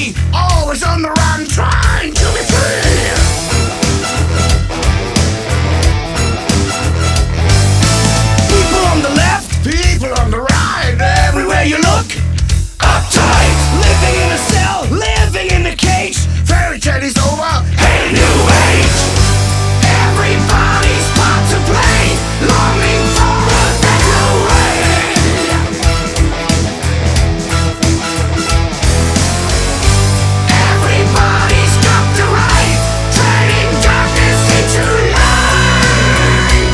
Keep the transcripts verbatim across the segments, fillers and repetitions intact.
me, always on the run, trying to be free. People on the left, people on the right, everywhere you look, uptight, living in a cell, living in a cage. Fairy tale is over, hey new age. Everybody's part to play, longing for a better way. Everybody's got the right, turning darkness into light.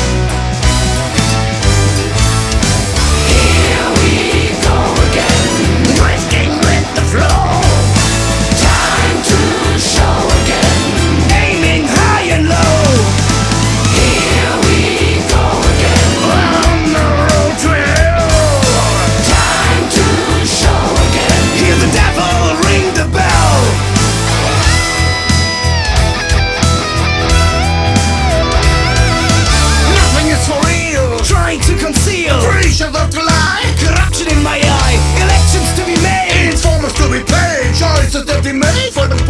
Here we go again, drifting with the flow. Time to show again, aiming high and low. Here we go again, on the road to hell. Time to show again, hear the devil ring the bell. Nothing is for real, trying to conceal. Creatures of the lie, corruption in my eye. Elections to be made, informers to be paid. Choices that be made for the